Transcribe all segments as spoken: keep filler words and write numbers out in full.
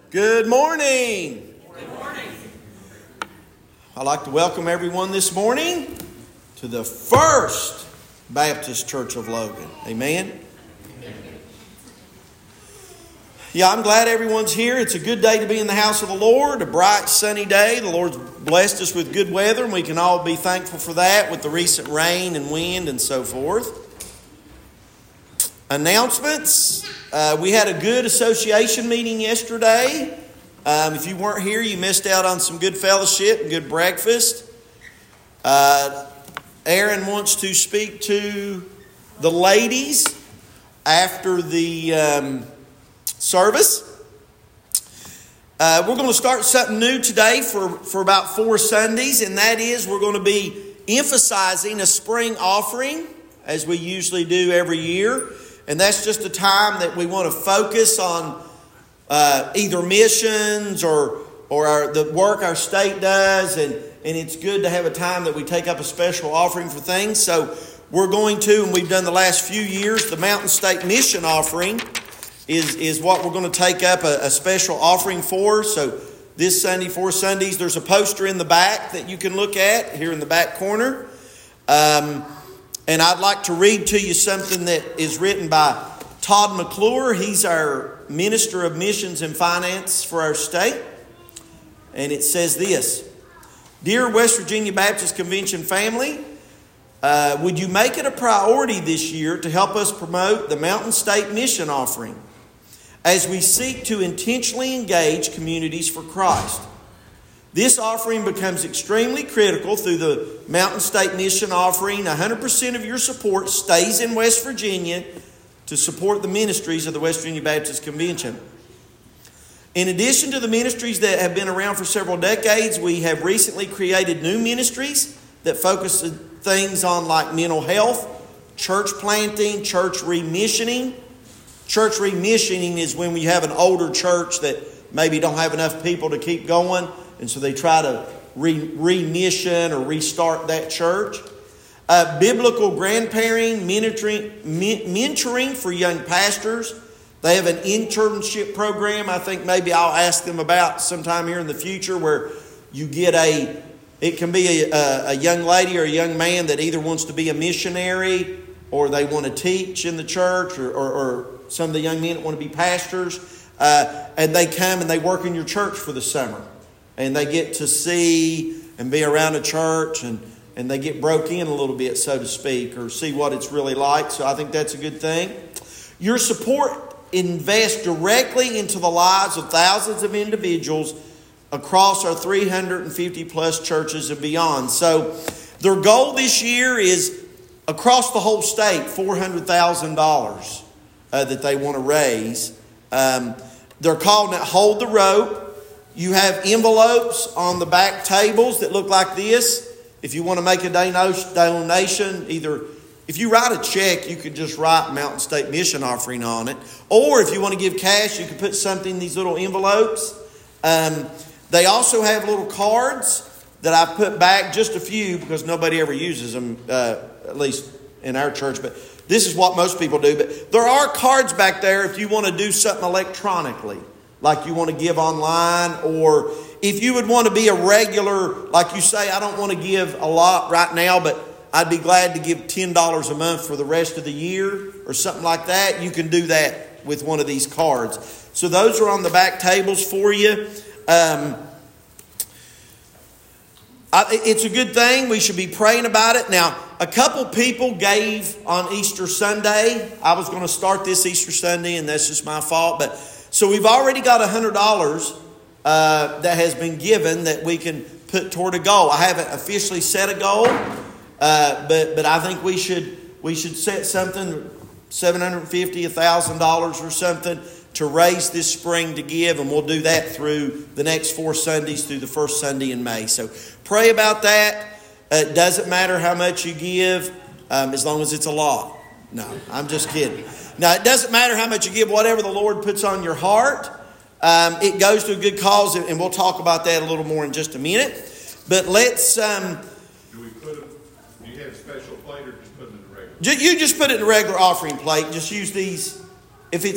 Good morning. Good morning. I'd like to welcome everyone this morning to the First Baptist Church of Logan. Amen. Yeah, I'm glad everyone's here. It's a good day to be in the house of the Lord, a bright, sunny day. The Lord's blessed us with good weather, and we can all be thankful for that with the recent rain and wind and so forth. Announcements. Uh, we had a good association meeting yesterday. Um, if you weren't here, you missed out on some good fellowship and good breakfast. Uh, Aaron wants to speak to the ladies after the um, service. Uh, we're going to start something new today for, for about four Sundays, and that is we're going to be emphasizing a spring offering, as we usually do every year. And that's just a time that we want to focus on uh, either missions or or our, the work our state does. And, and it's good to have a time that we take up a special offering for things. So we're going to, and we've done the last few years, the Mountain State Mission Offering is, is what we're going to take up a, a special offering for. So this Sunday, four Sundays, there's a poster in the back that you can look at here in the back corner. Um And I'd like to read to you something that is written by Todd McClure. He's our Minister of Missions and Finance for our state. And it says this: Dear West Virginia Baptist Convention family, uh, would you make it a priority this year to help us promote the Mountain State Mission Offering as we seek to intentionally engage communities for Christ? This offering becomes extremely critical through the Mountain State Mission Offering. one hundred percent of your support stays in West Virginia to support the ministries of the West Virginia Baptist Convention. In addition to the ministries that have been around for several decades, we have recently created new ministries that focus things on like mental health, church planting, church remissioning. Church remissioning is when we have an older church that maybe don't have enough people to keep going, and so they try to re- remission or restart that church. Uh, biblical grandparenting, mentoring, men- mentoring for young pastors. They have an internship program I think maybe I'll ask them about sometime here in the future, where you get a, it can be a, a, a young lady or a young man that either wants to be a missionary or they want to teach in the church, or, or, or some of the young men that want to be pastors. Uh, and they come and they work in your church for the summer. And they get to see and be around a church, and, and they get broke in a little bit, so to speak, or see what it's really like. So I think that's a good thing. Your support invests directly into the lives of thousands of individuals across our three hundred fifty plus churches and beyond. So their goal this year is across the whole state, four hundred thousand dollars uh, that they want to raise. Um, they're calling it Hold the Rope. You have envelopes on the back tables that look like this. If you want to make a donation, either if you write a check, you could just write Mountain State Mission Offering on it. Or if you want to give cash, you can put something in these little envelopes. Um, they also have little cards that I put back, just a few, because nobody ever uses them, uh, at least in our church. But this is what most people do. But there are cards back there if you want to do something electronically, like you want to give online, or if you would want to be a regular, like you say, I don't want to give a lot right now, but I'd be glad to give ten dollars a month for the rest of the year or something like that. You can do that with one of these cards. So those are on the back tables for you. Um, I, it's a good thing. We should be praying about it. Now, a couple people gave on Easter Sunday. I was going to start this Easter Sunday, and that's just my fault, but so we've already got one hundred dollars uh, that has been given that we can put toward a goal. I haven't officially set a goal, uh, but but I think we should we should set something, seven hundred fifty dollars, one thousand dollars or something, to raise this spring to give, and we'll do that through the next four Sundays through the first Sunday in May. So pray about that. Uh, it doesn't matter how much you give, um, as long as it's a lot. No, I'm just kidding. Now, it doesn't matter how much you give, whatever the Lord puts on your heart. Um, it goes to a good cause, and we'll talk about that a little more in just a minute. But let's... Um, do we put it, do you have a special plate, or just put it in the regular? You just put it in a regular offering plate. Just use these. If it's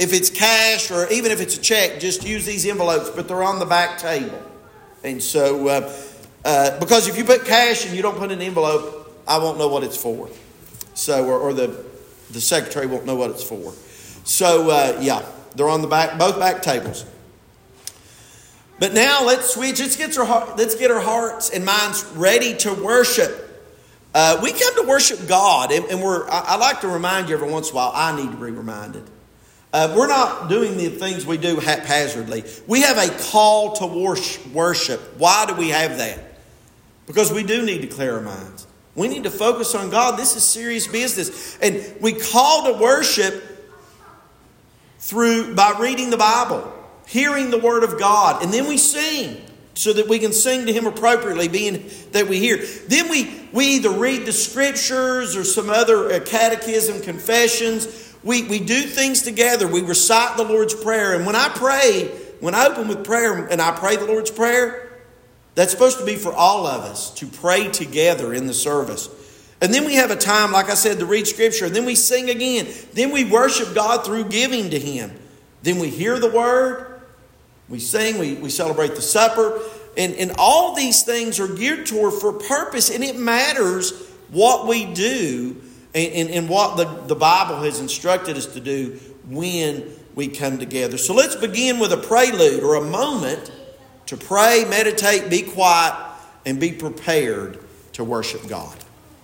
if it's cash or even if it's a check, just use these envelopes, but they're on the back table. And so, uh, uh, because if you put cash and you don't put an envelope, I won't know what it's for. So, or, or the, the secretary won't know what it's for. So, uh, yeah, they're on the back, both back tables. But now let's switch. Let's get our, let's get our hearts and minds ready to worship. Uh, we come to worship God, and, and we're. I, I like to remind you every once in a while. I need to be reminded. Uh, we're not doing the things we do haphazardly. We have a call to worship. Why do we have that? Because we do need to clear our minds. We need to focus on God. This is serious business, and we call to worship through by reading the Bible, hearing the Word of God, and then we sing. So that we can sing to Him appropriately, being that we hear. Then we, we either read the Scriptures or some other catechism, confessions. We, we do things together. We recite the Lord's Prayer. And when I pray, when I open with prayer and I pray the Lord's Prayer, that's supposed to be for all of us to pray together in the service. And then we have a time, like I said, to read Scripture. And then we sing again. Then we worship God through giving to Him. Then we hear the Word. We sing, we, we celebrate the supper, and, and all these things are geared toward for purpose, and it matters what we do and, and, and what the, the Bible has instructed us to do when we come together. So let's begin with a prelude or a moment to pray, meditate, be quiet, and be prepared to worship God.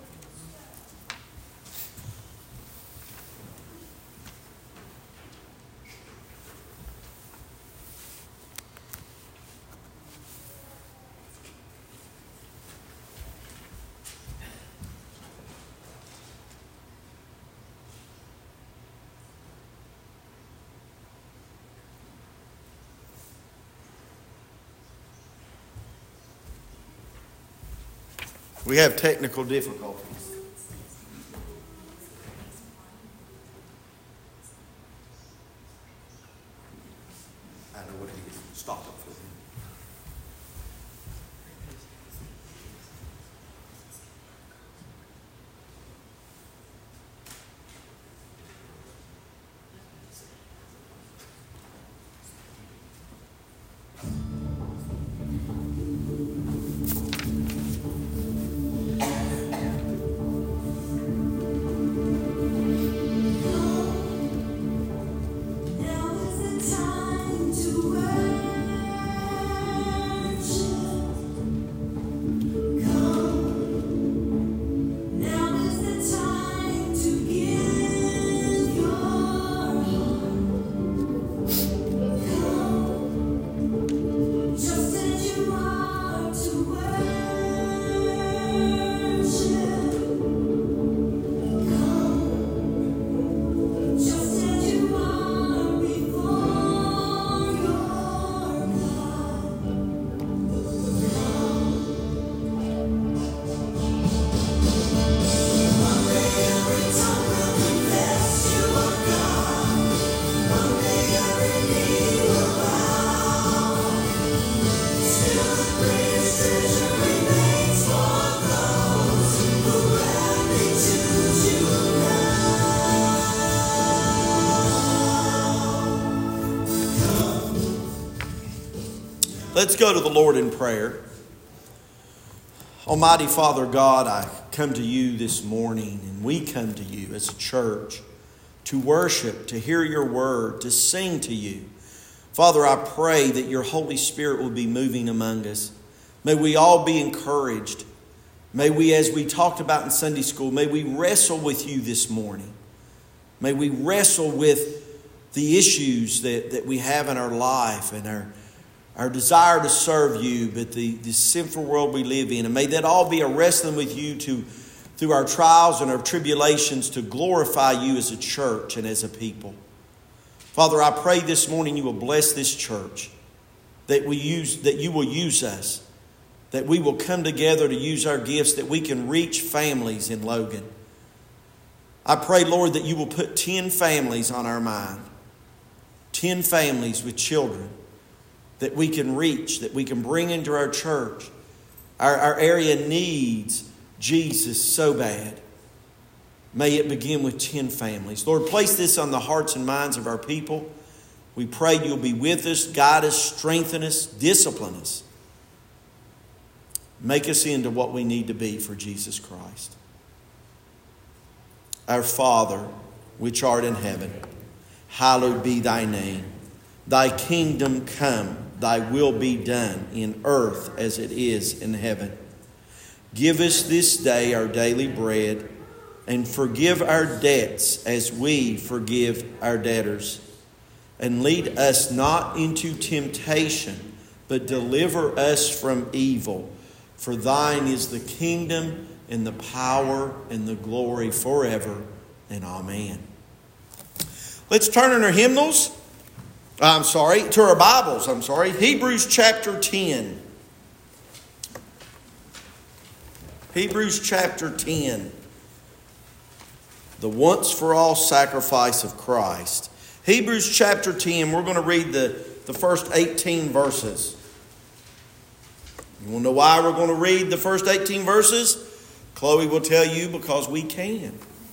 We have technical difficulties. I know what it is. Stop it for me. Let's go to the Lord in prayer. Almighty Father God, I come to you this morning, and we come to you as a church to worship, to hear your word, to sing to you. Father, I pray that your Holy Spirit will be moving among us. May we all be encouraged. May we, as we talked about in Sunday school, may we wrestle with you this morning. May we wrestle with the issues that, that we have in our life and our Our desire to serve you, but the, the sinful world we live in. And may that all be a wrestling with you to, through our trials and our tribulations, to glorify you as a church and as a people. Father, I pray this morning you will bless this church, that we use, that you will use us, that we will come together to use our gifts, that we can reach families in Logan. I pray, Lord, that you will put ten families on our mind, ten families with children, that we can reach, that we can bring into our church. Our, our area needs Jesus so bad. May it begin with ten families. Lord, place this on the hearts and minds of our people. We pray you'll be with us, guide us, strengthen us, discipline us. Make us into what we need to be for Jesus Christ. Our Father, which art in heaven, hallowed be thy name. Thy kingdom come, thy will be done in earth as it is in heaven. Give us this day our daily bread, and forgive our debts as we forgive our debtors. And lead us not into temptation, but deliver us from evil. For thine is the kingdom and the power and the glory forever. And amen. Let's turn in our hymnals. I'm sorry, to our Bibles, I'm sorry. Hebrews chapter ten. Hebrews chapter ten. The once-for-all sacrifice of Christ. Hebrews chapter ten, we're going to read the, the first eighteen verses. You want to know why we're going to read the first eighteen verses? Chloe will tell you, because we can.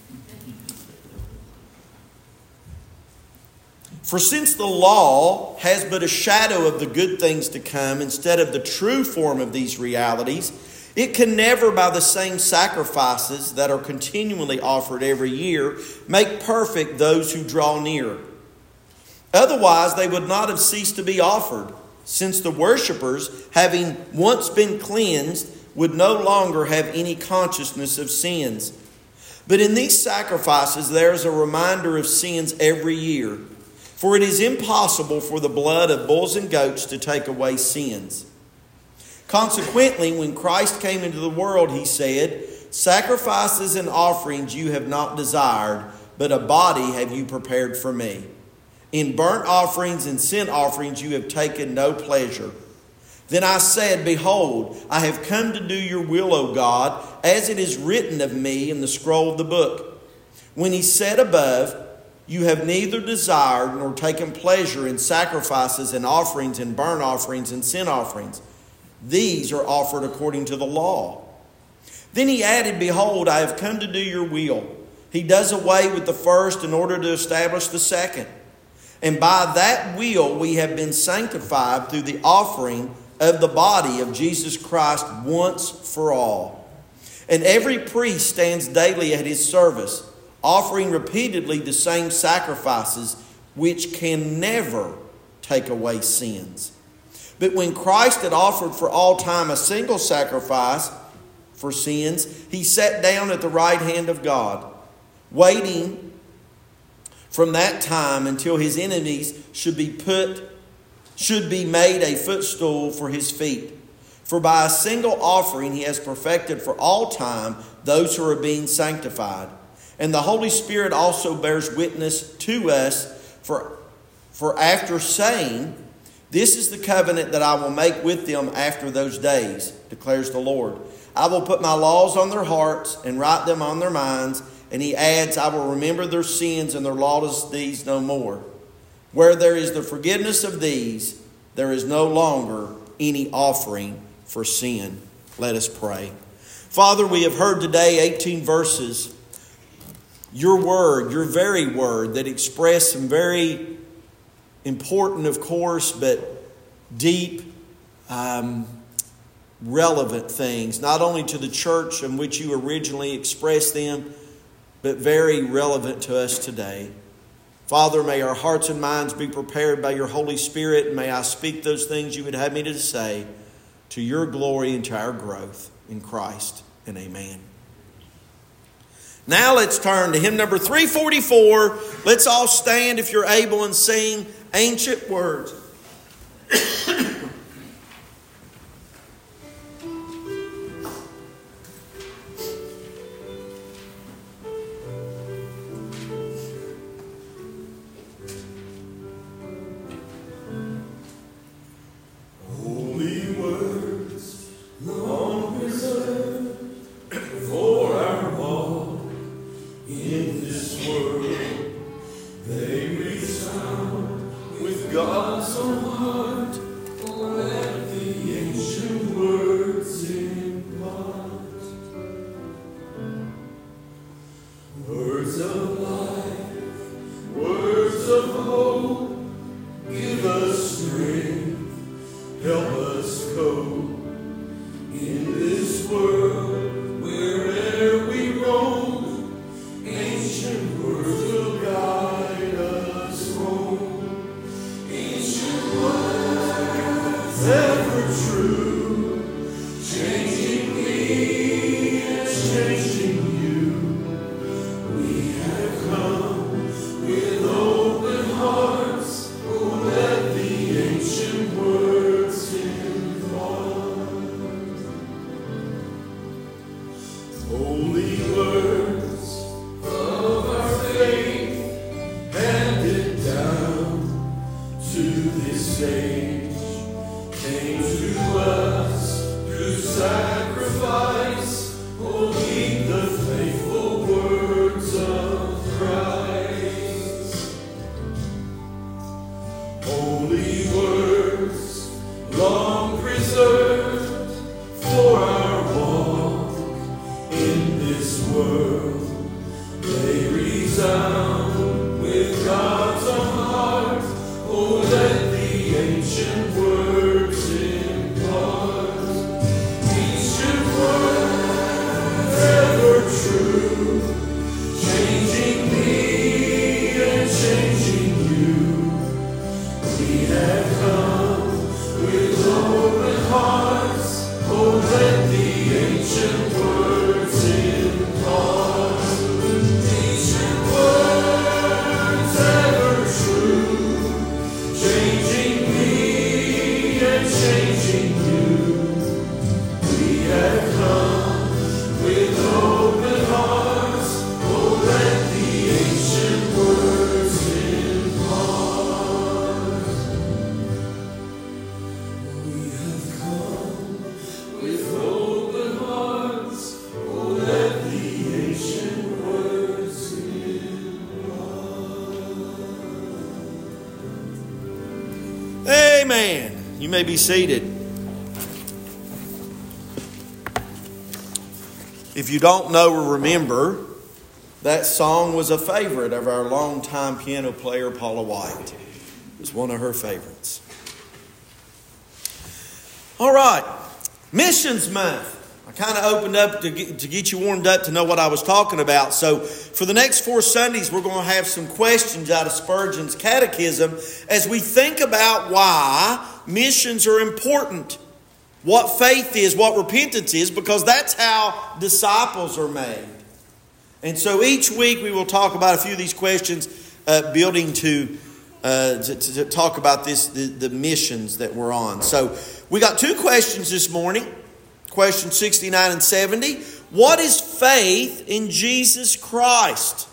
For since the law has but a shadow of the good things to come instead of the true form of these realities, it can never, by the same sacrifices that are continually offered every year, make perfect those who draw near. Otherwise, they would not have ceased to be offered, since the worshippers, having once been cleansed, would no longer have any consciousness of sins. But in these sacrifices, there is a reminder of sins every year. For it is impossible for the blood of bulls and goats to take away sins. Consequently, when Christ came into the world, he said, "Sacrifices and offerings you have not desired, but a body have you prepared for me. In burnt offerings and sin offerings you have taken no pleasure." Then I said, "Behold, I have come to do your will, O God, as it is written of me in the scroll of the book." When he said above, "You have neither desired nor taken pleasure in sacrifices and offerings and burnt offerings and sin offerings. These are offered according to the law." Then he added, "Behold, I have come to do your will." He does away with the first in order to establish the second. And by that will we have been sanctified through the offering of the body of Jesus Christ once for all. And every priest stands daily at his service, offering repeatedly the same sacrifices, which can never take away sins. But when Christ had offered for all time a single sacrifice for sins, he sat down at the right hand of God, waiting from that time until his enemies should be put, should be made a footstool for his feet. For by a single offering he has perfected for all time those who are being sanctified. And the Holy Spirit also bears witness to us, for, for after saying, "This is the covenant that I will make with them after those days, declares the Lord. I will put my laws on their hearts and write them on their minds." And he adds, "I will remember their sins and their lawless deeds no more. Where there is the forgiveness of these, there is no longer any offering for sin." Let us pray. Father, we have heard today eighteen verses. Your word, your very word, that express some very important, of course, but deep, um, relevant things, not only to the church in which you originally expressed them, but very relevant to us today. Father, may our hearts and minds be prepared by your Holy Spirit, and may I speak those things you would have me to say to your glory and to our growth in Christ, and amen. Now let's turn to hymn number three forty-four. Let's all stand if you're able and sing Ancient Words. God so Amen. You may be seated. If you don't know or remember, that song was a favorite of our longtime piano player, Paula White. It was one of her favorites. All right. Missions Month. I kind of opened up to get, to get you warmed up to know what I was talking about. So for the next four Sundays, we're going to have some questions out of Spurgeon's Catechism as we think about why missions are important, what faith is, what repentance is, because that's how disciples are made. And so each week we will talk about a few of these questions, uh, building to, uh, to, to talk about this the, the missions that we're on. So we got two questions this morning. Question sixty-nine and seventy. What is faith in Jesus Christ?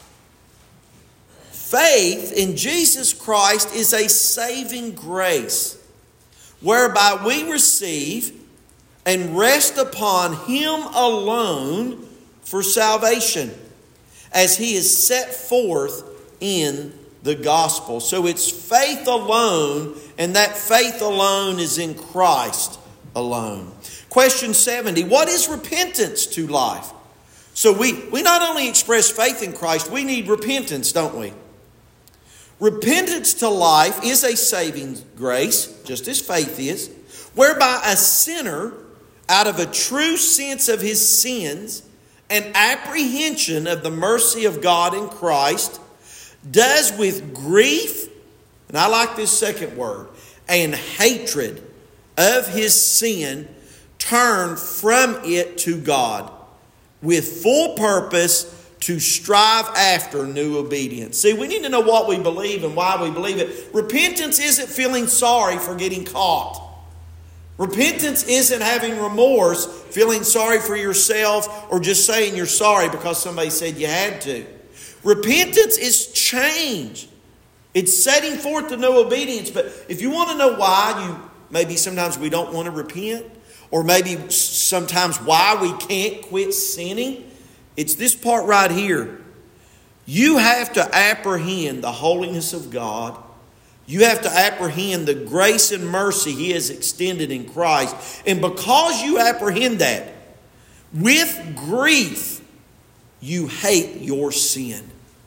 Faith in Jesus Christ is a saving grace whereby we receive and rest upon Him alone for salvation, as He is set forth in the gospel. So it's faith alone, and that faith alone is in Christ alone. Question seventy, what is repentance to life? So we, we not only express faith in Christ, we need repentance, don't we? Repentance to life is a saving grace, just as faith is, whereby a sinner, out of a true sense of his sins and apprehension of the mercy of God in Christ, does with grief, and I like this second word, and hatred of his sin, turn from it to God with full purpose to strive after new obedience. See, we need to know what we believe and why we believe it. Repentance isn't feeling sorry for getting caught. Repentance isn't having remorse, feeling sorry for yourself, or just saying you're sorry because somebody said you had to. Repentance is change. It's setting forth to new obedience. But if you want to know why you maybe sometimes we don't want to repent, or maybe sometimes why we can't quit sinning, it's this part right here. You have to apprehend the holiness of God. You have to apprehend the grace and mercy He has extended in Christ. And because you apprehend that, with grief, you hate your sin.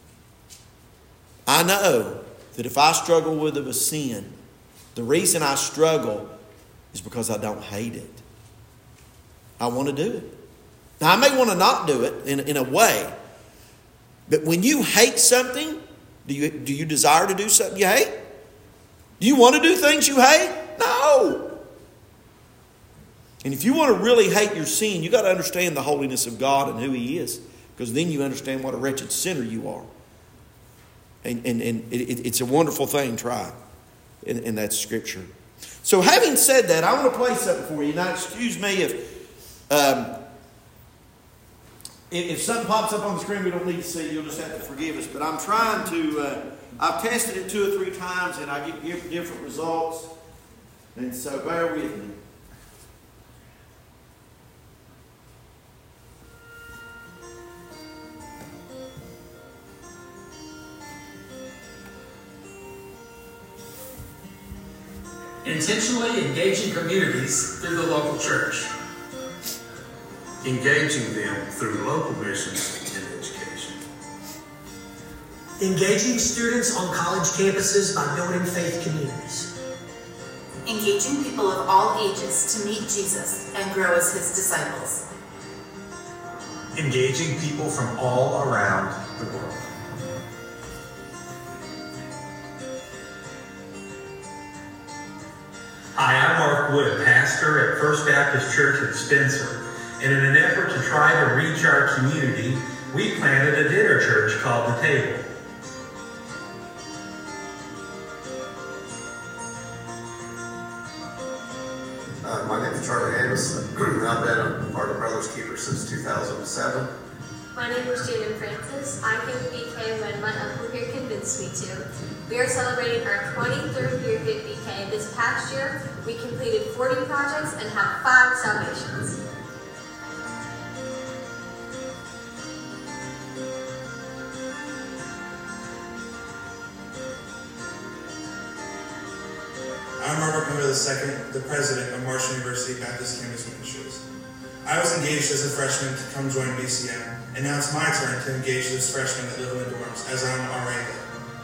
I know that if I struggle with a sin, the reason I struggle is because I don't hate it. I want to do it. Now, I may want to not do it in, in a way. But when you hate something, do you, do you desire to do something you hate? Do you want to do things you hate? No. And if you want to really hate your sin, you got to understand the holiness of God and who He is. Because then you understand what a wretched sinner you are. And, and, and it, it's a wonderful thing, try. And, and that's Scripture. So having said that, I want to play something for you. Now, excuse me if, um, if, if something pops up on the screen we don't need to see, you'll just have to forgive us. But I'm trying to, uh, I've tested it two or three times and I get different results. And so bear with me. Intentionally engaging communities through the local church. Engaging them through local missions and education. Engaging students on college campuses by building faith communities. Engaging people of all ages to meet Jesus and grow as His disciples. Engaging people from all around the world. Hi, I'm Mark Wood, a pastor at First Baptist Church in Spencer, and in an effort to try to reach our community, we planted a dinner church called The Table. Uh, my name is Charlie Anderson. I've been a part of Brothers Keepers since two thousand seven. My name is Jaden Francis. I came to B K when my uncle here convinced me to. We are celebrating our twenty-third year here at B K. This past year, we completed forty projects and have five salvations. I'm Robert Miller the second, the president of Marshall University Baptist Campus Ministries. I was engaged as a freshman to come join B C M, and now it's my turn to engage those freshmen that live in the dorms, as I'm already there.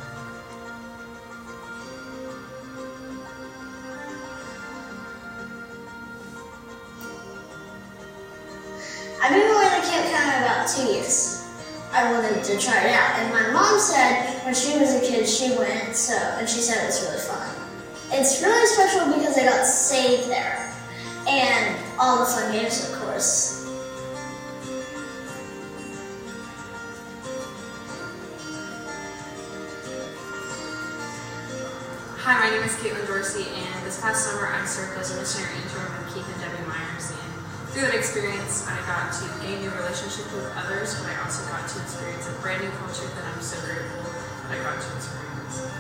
I've been going to Camp County about two years. I wanted to try it out, and my mom said when she was a kid she went, so and she said it was really fun. It's really special because I got saved there, and all the fun games, of course. Hi, my name is Caitlin Dorsey, and this past summer I served as a missionary intern with Keith and Debbie Myers. And through that experience, I got to gain new relationships with others, but I also got to experience a brand new culture that I'm so grateful that I got to experience.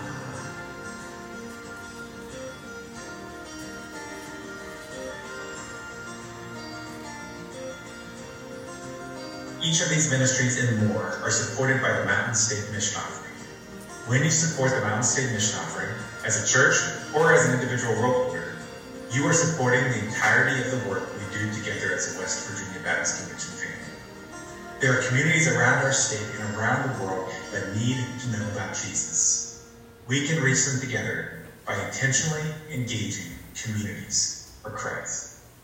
Each of these ministries and more are supported by the Mountain State Mission Offering. When you support the Mountain State Mission Offering, as a church or as an individual role leader, you are supporting the entirety of the work we do together as a West Virginia Baptist Convention family. There are communities around our state and around the world that need to know about Jesus. We can reach them together by intentionally engaging communities for Christ.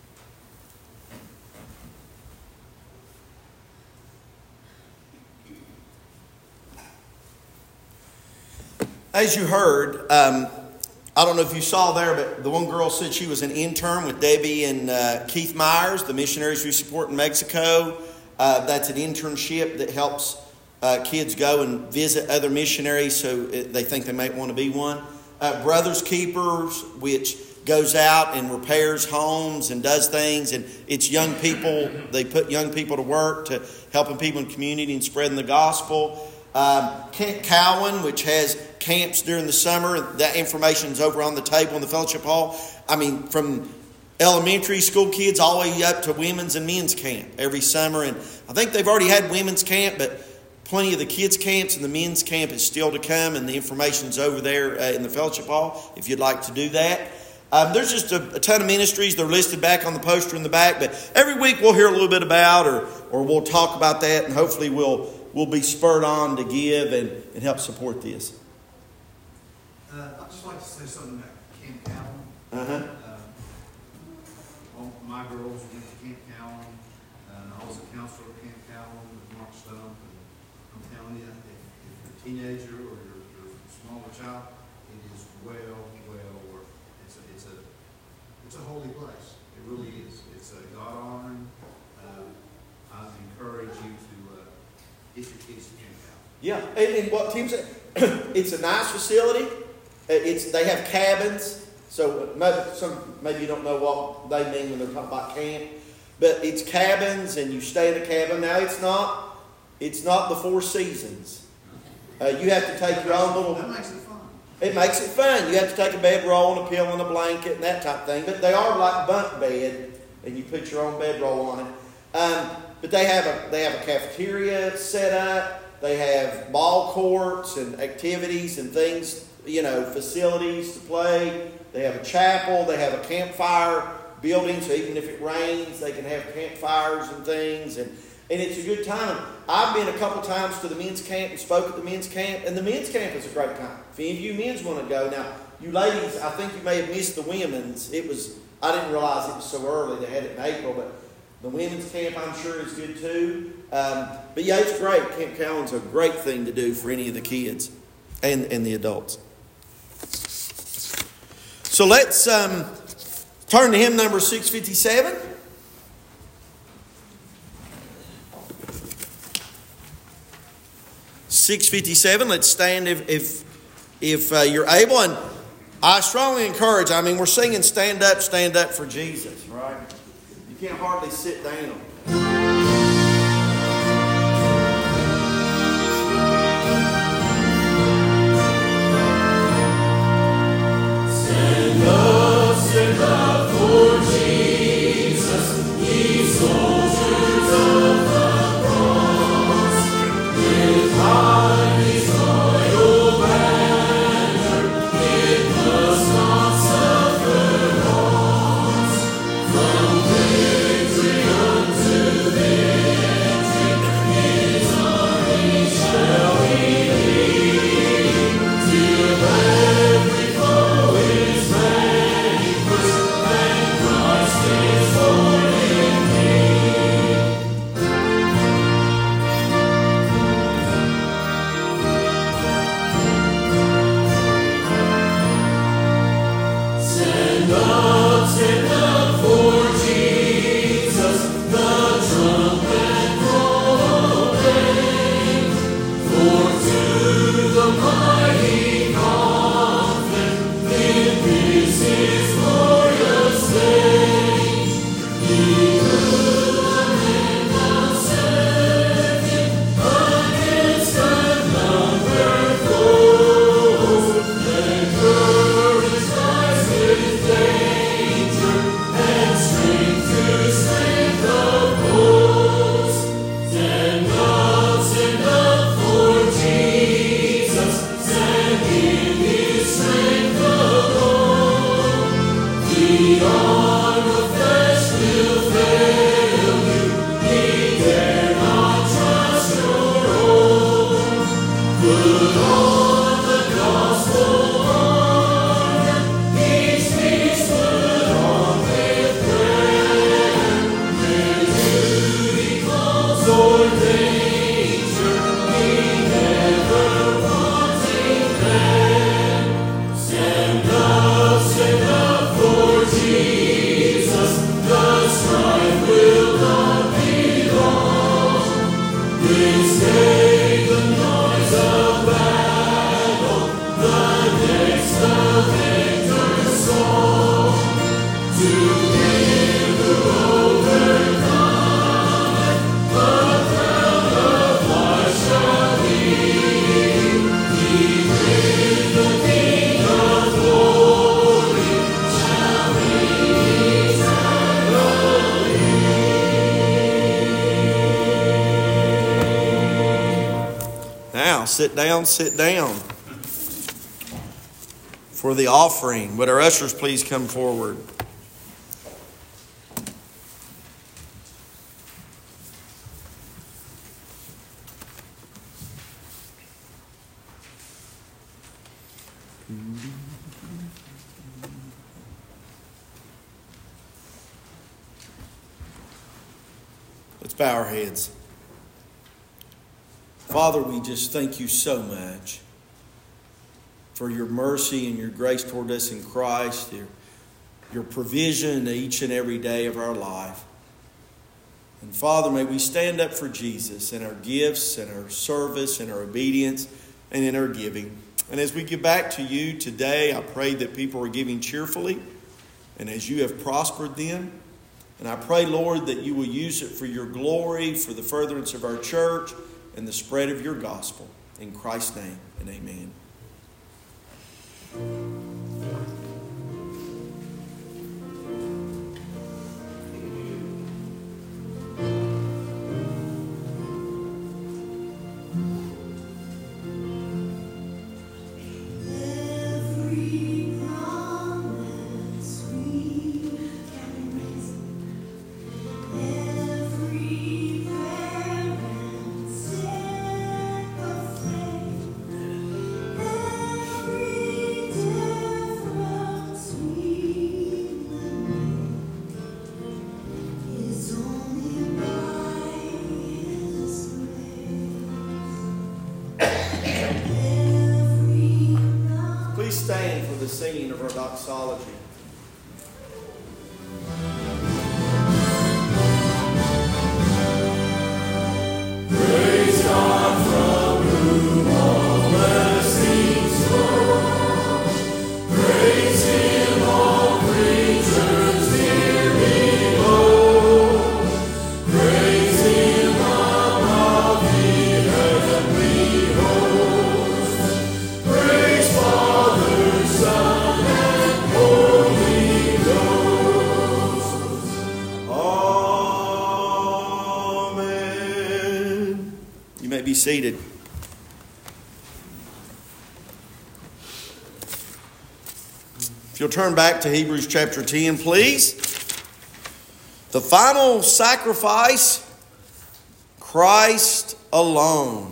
As you heard, um, I don't know if you saw there, but the one girl said she was an intern with Debbie and uh, Keith Myers, the missionaries we support in Mexico. Uh, that's an internship that helps uh, kids go and visit other missionaries so it, they think they might want to be one. Uh, Brothers Keepers, which goes out and repairs homes and does things. And it's young people. They put young people to work to helping people in the community and spreading the gospel. Um, Camp Cowan, which has camps during the summer. That information is over on the table in the fellowship hall. I mean, from elementary school kids all the way up to women's and men's camp every summer. And I think they've already had women's camp, but plenty of the kids' camps and the men's camp is still to come. And the information's over there uh, in the fellowship hall if you'd like to do that. Um, there's just a, a ton of ministries. They're listed back on the poster in the back. But every week we'll hear a little bit about or or we'll talk about that. And hopefully we'll we'll be spurred on to give and, and help support this. Uh, I'd just like to say something about Camp Cowan. Uh-huh. Uh, all my girls went to Camp Cowan. counselor at Camp Calhoun with Mark Stump, and I'm telling you, if, if you're a teenager or you're, you're a smaller child, it is well, well worth it. It's a, it's a, it's a holy place. It really is. It's a God honoring. Uh, I encourage you to uh, get your kids to Camp Calhoun. Yeah, and, and what Tim said, it's a nice facility. It's they have cabins. So maybe, some, maybe you don't know what they mean when they're talking about camp, but it's cabins, and you stay in a cabin. Now it's not, it's not the Four Seasons. Uh, you have to take your own little. That makes it fun. It makes it fun. You have to take a bedroll and a pillow and a blanket and that type of thing. But they are like bunk bed, and you put your own bedroll on it. Um, but they have a they have a cafeteria set up. They have ball courts and activities and things, you know, facilities to play. They have a chapel. They have a campfire building, so even if it rains, they can have campfires and things. And, and it's a good time. I've been a couple times to the men's camp and spoke at the men's camp, and the men's camp is a great time. If any of you men's want to go. Now, you ladies, I think you may have missed the women's. It was, I didn't realize it was so early. They had it in April, but the women's camp, I'm sure, is good too. Um, but yeah, it's great. Camp Calhoun's a great thing to do for any of the kids and, and the adults. So let's um, turn to hymn number six fifty-seven. six fifty-seven. Let's stand if if, if uh, you're able. And I strongly encourage, I mean, we're singing Stand Up, Stand Up for Jesus, right? You can't hardly sit down. Stand up, stand up for Jesus, ye soldiers of the cross. With high his royal banner, it must not suffer loss. From victory unto victory, his army shall we lead, till every foe is vanquished, and Christ is Lord and King. Stand up, stand up for Jesus, the trumpet proclaim. For to the mighty confident, in this his glorious name, he will and now serve him against unnumbered foes. And courage rise with danger, and strength to strength oppose. Stand up, stand up for Jesus, stand in his strength alone. The arm of flesh will fail you, he dare not trust your own. Put on the gospel armor, each piece put on with prayer. When duty calls or danger, be never wanting there. Stand up, stand up for Jesus, the strife will not be long. This day the noise of battle, the next the victor's song. To him who overcometh, a crown of life shall he. He with the King of glory shall reign eternally. Now, sit down, sit down. For the offering, would our ushers please come forward? Let's bow our heads. Father, we just thank you so much for your mercy and your grace toward us in Christ, your, your provision each and every day of our life. And Father, may we stand up for Jesus in our gifts and our service and our obedience and in our giving. And as we give back to you today, I pray that people are giving cheerfully and as you have prospered them. And I pray, Lord, that you will use it for your glory, for the furtherance of our church and the spread of your gospel. In Christ's name, and amen. Stand for the singing of our doxology. Praise God from whom all blessings flow. Praise Him, all creatures near below. Praise Him above the heavenly hosts. Praise Father, Son, and Holy Ghost. Amen. You may be seated. If you'll turn back to Hebrews chapter ten, please. The final sacrifice, Christ alone.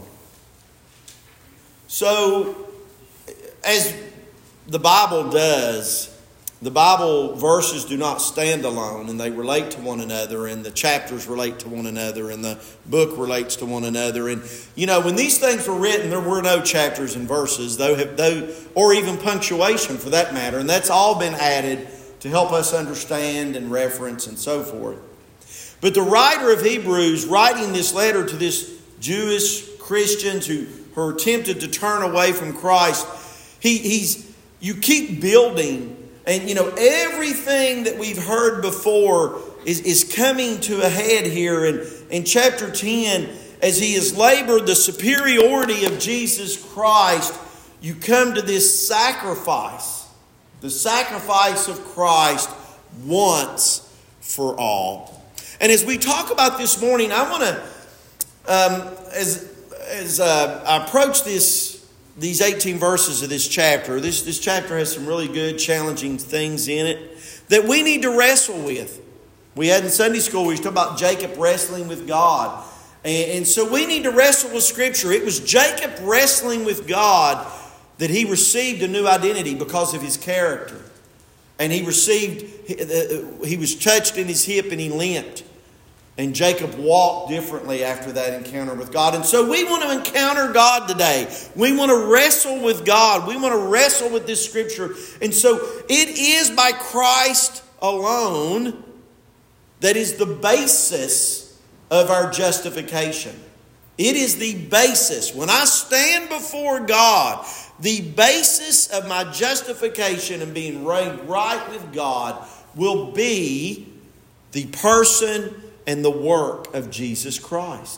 So, as the Bible does, the Bible verses do not stand alone, and they relate to one another, and the chapters relate to one another, and the book relates to one another. And, you know, when these things were written, there were no chapters and verses, though, though, or even punctuation for that matter, and that's all been added to help us understand and reference and so forth. But the writer of Hebrews, writing this letter to this Jewish Christians who, who are tempted to turn away from Christ, he, he's you keep building. And, you know, everything that we've heard before is, is coming to a head here in, in chapter ten. As he has labored the superiority of Jesus Christ, you come to this sacrifice. The sacrifice of Christ once for all. And as we talk about this morning, I want to, um, as, as uh, I approach this These eighteen verses of this chapter, this, this chapter has some really good, challenging things in it that we need to wrestle with. We had in Sunday school, we talked about Jacob wrestling with God. And, and so we need to wrestle with Scripture. It was Jacob wrestling with God that he received a new identity because of his character. And he received, he was touched in his hip and he limped. And Jacob walked differently after that encounter with God. And so we want to encounter God today. We want to wrestle with God. We want to wrestle with this Scripture. And so it is by Christ alone that is the basis of our justification. It is the basis. When I stand before God, the basis of my justification and being made right with God will be the person and the work of Jesus Christ.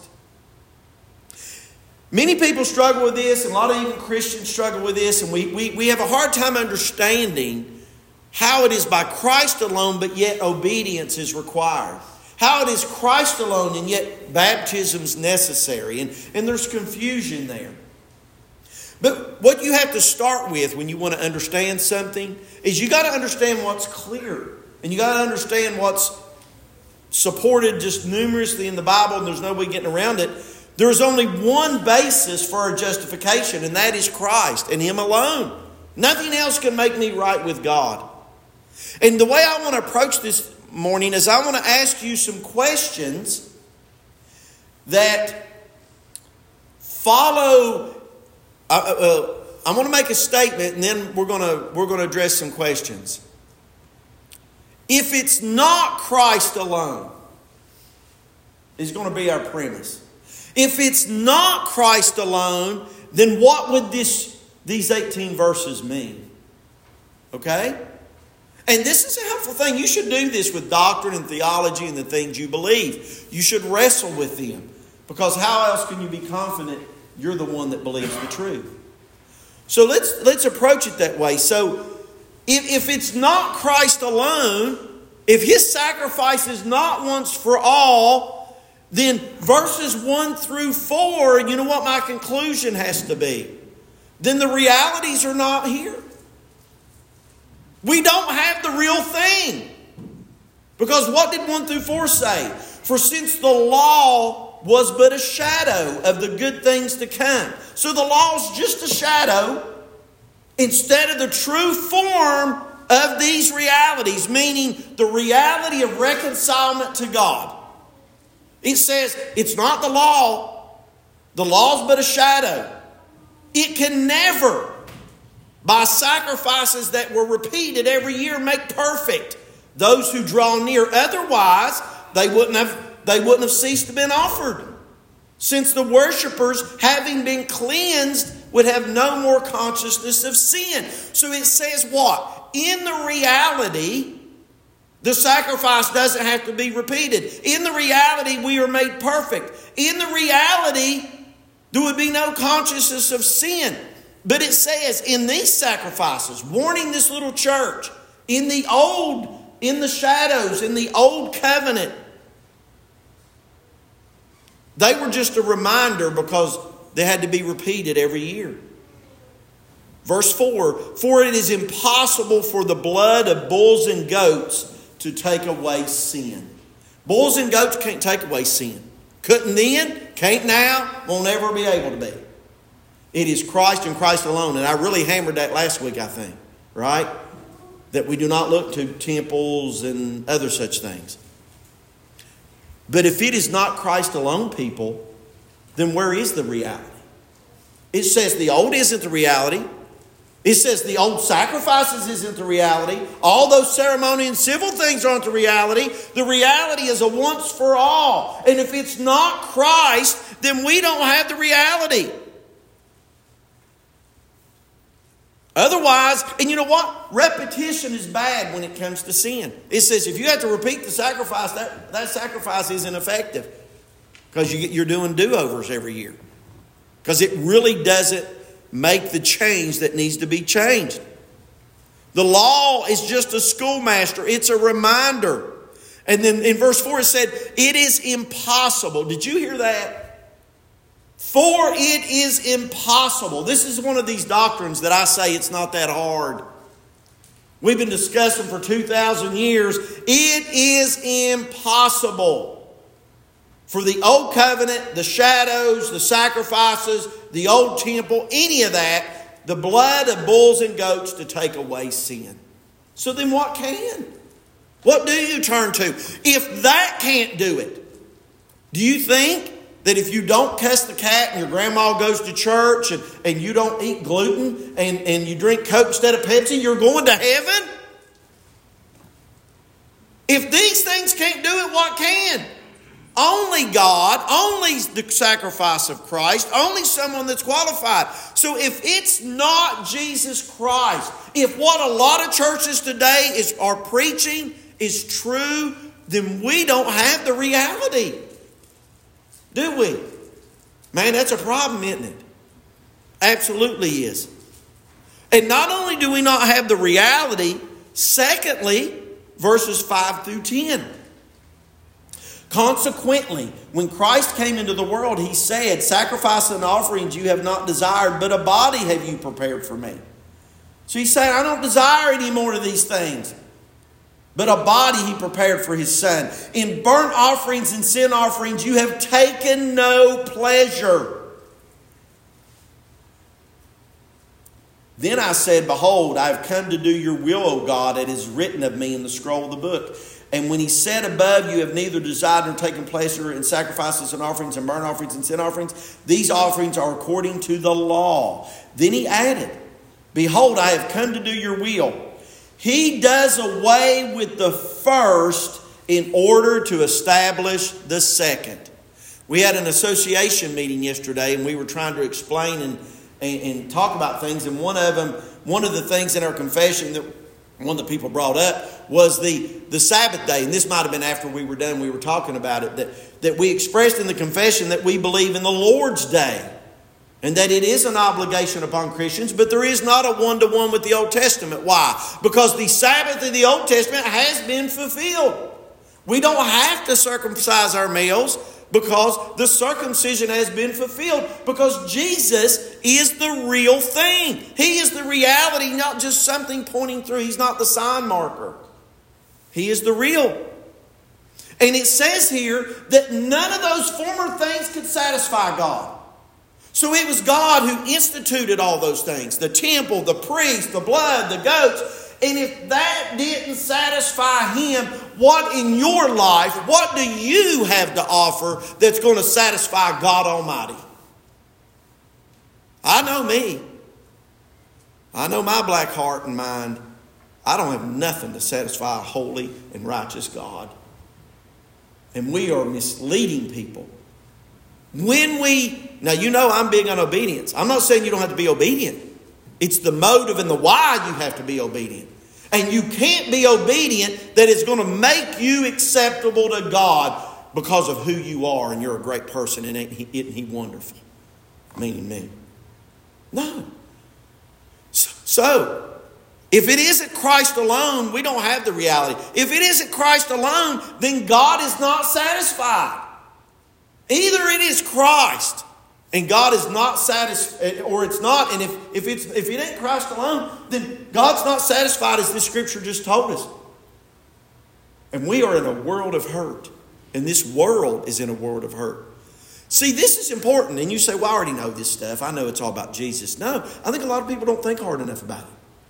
Many people struggle with this, and a lot of even Christians struggle with this, and we, we, we have a hard time understanding how it is by Christ alone, but yet obedience is required. How it is Christ alone, and yet baptism is necessary. And, and there's confusion there. But what you have to start with when you want to understand something is you got to understand what's clear. And you got to understand what's supported just numerously in the Bible, and there's no way getting around it. There's only one basis for our justification, and that is Christ and Him alone. Nothing else can make me right with God. And the way I want to approach this morning is I want to ask you some questions that follow. Uh, uh, I'm going to make a statement, and then we're going to we're going to address some questions. If it's not Christ alone, is going to be our premise. If it's not Christ alone, then what would this these eighteen verses mean? Okay? And this is a helpful thing. You should do this with doctrine and theology and the things you believe. You should wrestle with them. Because how else can you be confident you're the one that believes the truth? So let's let's approach it that way. So if, if it's not Christ alone, if His sacrifice is not once for all, then verses one through four, you know what my conclusion has to be? Then the realities are not here. We don't have the real thing. Because what did one through four say? For since the law was but a shadow of the good things to come. So the law is just a shadow instead of the true form of these realities, meaning the reality of reconcilement to God. It says it's not the law. The law is but a shadow. It can never, by sacrifices that were repeated every year, make perfect those who draw near. Otherwise, they wouldn't have they wouldn't have ceased to been offered. Since the worshipers, having been cleansed, would have no more consciousness of sin. So it says what? In the reality, the sacrifice doesn't have to be repeated. In the reality, we are made perfect. In the reality, there would be no consciousness of sin. But it says in these sacrifices, warning this little church, in the old, in the shadows, in the old covenant, they were just a reminder because they had to be repeated every year. Verse four, for it is impossible for the blood of bulls and goats to take away sin. Bulls and goats can't take away sin. Couldn't then, can't now, won't ever be able to be. It is Christ and Christ alone. And I really hammered that last week, I think. Right? That we do not look to temples and other such things. But if it is not Christ alone, people, then where is the reality? It says the old isn't the reality. It says the old sacrifices isn't the reality. All those ceremony and civil things aren't the reality. The reality is a once for all. And if it's not Christ, then we don't have the reality. Otherwise, and you know what? Repetition is bad when it comes to sin. It says if you have to repeat the sacrifice, that, that sacrifice isn't effective. Because you, you're doing do-overs every year. Because it really doesn't make the change that needs to be changed. The law is just a schoolmaster. It's a reminder. And then in verse four it said, it is impossible. Did you hear that? For it is impossible. This is one of these doctrines that I say it's not that hard. We've been discussing for two thousand years. It is impossible for the old covenant, the shadows, the sacrifices, the old temple, any of that, the blood of bulls and goats to take away sin. So then what can? What do you turn to? If that can't do it, do you think that if you don't cuss the cat and your grandma goes to church and, and you don't eat gluten and, and you drink Coke instead of Pepsi, you're going to heaven? If these things can't do it, what can? Only God, only the sacrifice of Christ, only someone that's qualified. So if it's not Jesus Christ, if what a lot of churches today is are preaching is true, then we don't have the reality. Do we? Man, that's a problem, isn't it? Absolutely is. And not only do we not have the reality, secondly, verses five through ten. Consequently, when Christ came into the world, He said, sacrifice and offerings you have not desired, but a body have you prepared for me. So He's saying, I don't desire any more of these things. But a body He prepared for His Son. In burnt offerings and sin offerings you have taken no pleasure. Then I said, Behold, I have come to do your will, O God. It is written of me in the scroll of the book. And when he said above, you have neither desired nor taken pleasure in sacrifices and offerings and burnt offerings and sin offerings. These offerings are according to the law. Then he added, Behold, I have come to do your will. He does away with the first in order to establish the second. We had an association meeting yesterday, and we were trying to explain and, and, and talk about things. And one of them, one of the things in our confession that one of the people brought up was the, the Sabbath day. And this might have been after we were done, we were talking about it, that, that we expressed in the confession that we believe in the Lord's day. And that it is an obligation upon Christians, but there is not a one-to-one with the Old Testament. Why? Because the Sabbath in the Old Testament has been fulfilled. We don't have to circumcise our males because the circumcision has been fulfilled. Because Jesus is the real thing. He is the reality, not just something pointing through. He's not the sign marker. He is the real. And it says here that none of those former things could satisfy God. So it was God who instituted all those things. The temple, the priest, the blood, the goats. And if that didn't satisfy Him, what in your life, what do you have to offer that's going to satisfy God Almighty? I know me. I know my black heart and mind. I don't have nothing to satisfy a holy and righteous God. And we are misleading people. When we, now you know I'm big on obedience. I'm not saying you don't have to be obedient. It's the motive and the why you have to be obedient. And you can't be obedient that is going to make you acceptable to God because of who you are and you're a great person and ain't he, isn't He wonderful? Meaning me. No. So, so, if it isn't Christ alone, we don't have the reality. If it isn't Christ alone, then God is not satisfied. Either it is Christ and God is not satisfied, or it's not. And if, if, it's, if it ain't Christ alone, then God's not satisfied, as this scripture just told us. And we are in a world of hurt. And this world is in a world of hurt. See, this is important. And you say, well, I already know this stuff. I know it's all about Jesus. No, I think a lot of people don't think hard enough about it.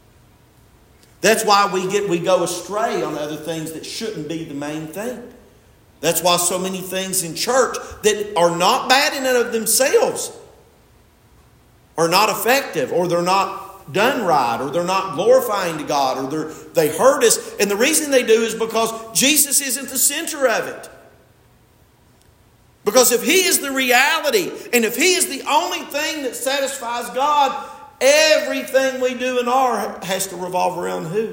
That's why we get we go astray on other things that shouldn't be the main thing. That's why so many things in church that are not bad in and of themselves are not effective, or they're not done right, or they're not glorifying to God, or they're, they hurt us. And the reason they do is because Jesus isn't the center of it. Because if He is the reality, and if He is the only thing that satisfies God, everything we do and are has to revolve around who?